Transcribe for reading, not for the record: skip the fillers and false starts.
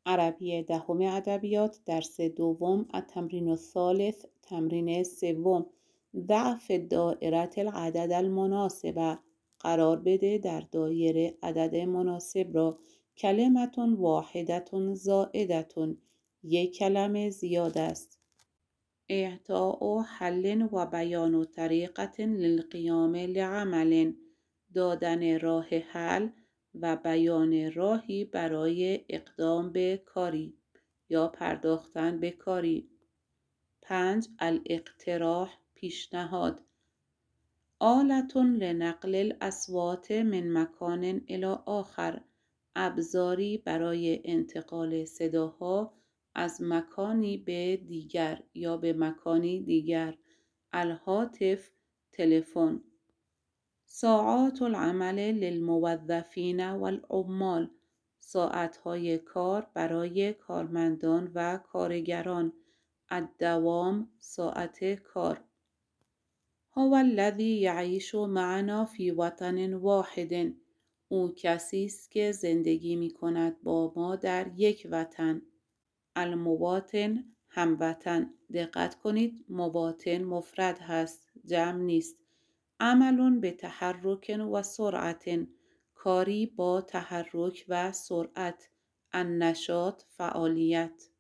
عربی دهم ادبیات درس دوم التمرین الثالث تمرین سوم ضع فی الدائره العدد المناسب قرار بده در دایره عدد مناسب را کلمة واحدة زائدة یک کلمه زیاد است اعطاء حل و بیان طریقة للقیام لعمل دادن راه حل و بیان راهی برای اقدام به کاری یا پرداختن به کاری. 5. الاقتراح پیشنهاد آلة لنقل الاصوات من مکان الی آخر ابزاری برای انتقال صداها از مکانی به دیگر یا به مکانی دیگر الهاتف تلفن ساعات العمل للموظفین والعمال ساعتهای کار برای کارمندان و کارگران الدوام ساعت کار هو الذی یعیش معنا فی وطن واحد او کسی است که زندگی می کند با ما در یک وطن المواطن هموطن دقت کنید مواطن مفرد هست جمع نیست عمل به تحرک و سرعت کاری با تحرک و سرعت النشاط فعالیت